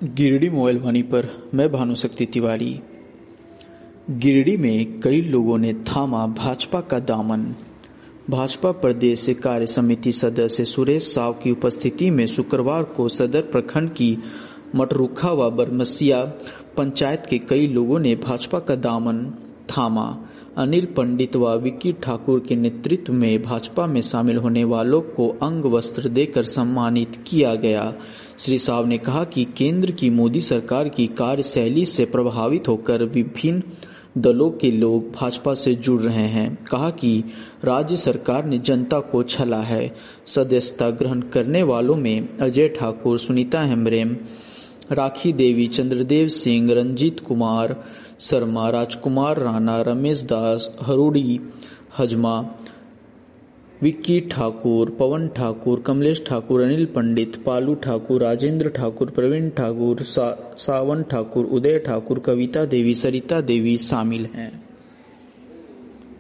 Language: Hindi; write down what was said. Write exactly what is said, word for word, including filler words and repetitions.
गिरिडीह मोबाइल वाणी पर मैं भानुशक्ति तिवारी। गिरिडीह में कई लोगों ने थामा भाजपा का दामन। भाजपा प्रदेश कार्य समिति सदस्य सुरेश साव की उपस्थिति में शुक्रवार को सदर प्रखंड की मटरुखा व बरमसिया पंचायत के कई लोगों ने भाजपा का दामन थामा। अनिल पंडित व विक्की ठाकुर के नेतृत्व में भाजपा में शामिल होने वालों को अंग वस्त्र देकर सम्मानित किया गया। श्री साव ने कहा कि केंद्र की मोदी सरकार की कार्यशैली से प्रभावित होकर विभिन्न दलों के लोग भाजपा से जुड़ रहे हैं। कहा कि राज्य सरकार ने जनता को छला है। सदस्यता ग्रहण करने वालों में अजय ठाकुर, सुनीता हेम्ब्रेम, राखी देवी, चंद्रदेव सिंह, रंजीत कुमार शर्मा, राजकुमार राणा, रमेश दास, हरुड़ी हजमा, विक्की ठाकुर, पवन ठाकुर, कमलेश ठाकुर, अनिल पंडित, पालू ठाकुर, राजेंद्र ठाकुर, प्रवीण ठाकुर, सा, सावन ठाकुर, उदय ठाकुर, कविता देवी, सरिता देवी शामिल हैं।